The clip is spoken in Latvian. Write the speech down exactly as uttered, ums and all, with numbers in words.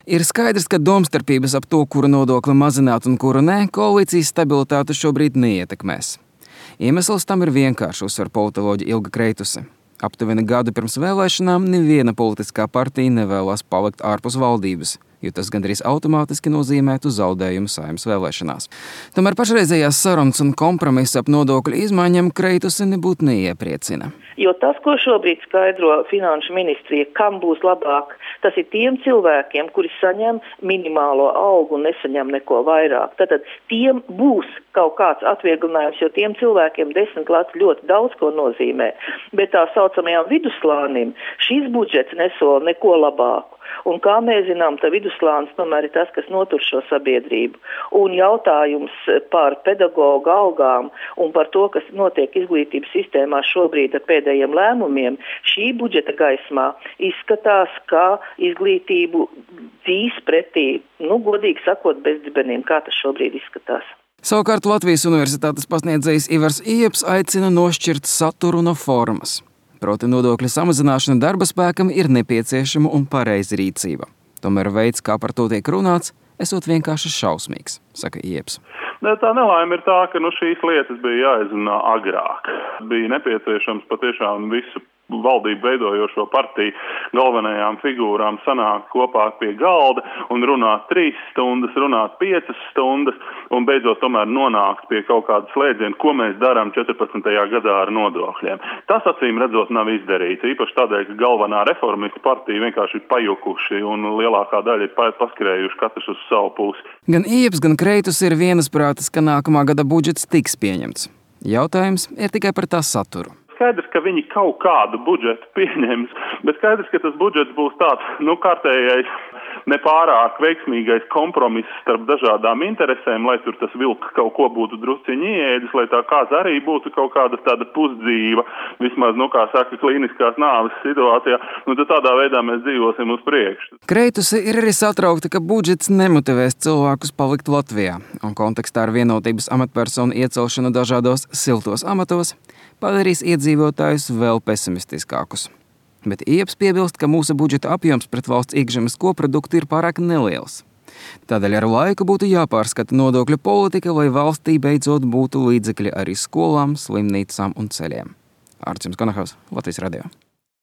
Ir skaidrs, ka domstarpības ap to, kuru nodokli mazināt un kuru nē, koalīcijas stabilitāti šobrīd neietekmēs. Iemesls tam ir vienkārši, uzsver politoloģe Ilga Kreituse. Aptuveni gadu pirms vēlēšanām neviena politiskā partija nevēlas palikt ārpus valdības, jo tas gandrīz automātiski nozīmētu zaudējumu Saeimas vēlēšanās. Tomēr pašreizējās sarunas un kompromisa ap nodokļu izmaiņām Kreituse nebūtu neiepriecina. Jo tas, ko šobrīd skaidro Finanšu ministrija, kam būs labāk, tas ir tiem cilvēkiem, kuri saņem minimālo algu un nesaņem neko vairāk. Tātad tiem būs kaut kāds atvieglinājums, jo tiem cilvēkiem desmit lats ļoti daudz ko nozīmē. Bet tā saucamajām vidusslānim šīs budžets nesola neko labāku. Un kā mēs zinām, tā vidusslānis tomēr ir tas, kas notur šo sabiedrību. Un jautājums par pedagoģu algām un par to, kas notiek izglītības sistēmā šobrīd ar pēdējiem lēmumiem, šī budžeta gaismā izskatās, ka izglītību dzīs pretī, nu, godīgi sakot, bezdibeniem, kā tas šobrīd izskatās. Savukārt Latvijas Universitātes pasniedzējs Ivars Ieps aicina nošķirt saturu no formas. Proti nodokļu samazināšana darba spēkam ir nepieciešama un pareiza rīcība. Tomēr veids, kā par to tiek runāts, esot vienkārši šausmīgs, saka Ieps. Tā nelaime ir tā, ka nu, šīs lietas bija jāizrunā agrāk. Bija nepieciešams patiešām visu valdību veidojošo partiju galvenajām figūrām sanākt kopā pie galda un runāt trīs stundas, runāt piecas stundas un beidzot tomēr nonākt pie kaut kāda slēdziena, ko mēs darām četrpadsmitajā gadā ar nodokļiem. Tas acīm redzot nav izdarīts, īpaši tādēļ, ka galvenā reformistu partija vienkārši ir pajukuši un lielākā daļa ir paskrējuši katrs uz savu pusi. Gan Ieps, gan Kreitus ir vienasprātis, ka nākamā gada budžets tiks pieņemts. Jautājums ir tikai par tā saturu. Skaidrs, ka viņi kaut kādu budžetu pieņems, bet skaidrs, ka tas budžets būs tāds, nu, kārtējais, nepārāk veiksmīgais kompromiss starp dažādām interesēm, lai tur tas vilks kaut ko būtu drusciņi ieēdis, lai tā kāds arī būtu kaut kāda tāda pusdzīva, vismaz, nu, kā saka, klīniskās nāves situācijā, nu, tad tādā veidā mēs dzīvosim uz priekšu. Kreituse ir arī satraukta, ka budžets nemotivēs cilvēkus palikt Latvijā, un kontekstā ar vienotības amatpersonu iecelšanu dažādos siltos amatos padarīs iedzīvotājus vēl pesimistiskākus. Bet Ieps piebilst, ka mūsu budžeta apjoms pret valsts iekšzemes koproduktu ir pārāk neliels. Tādēļ ar laiku būtu jāpārskata nodokļu politika, lai valstī beidzot būtu līdzekļi arī skolām, slimnīcām un ceļiem. Arčuns Konahaus, Latvijas radio.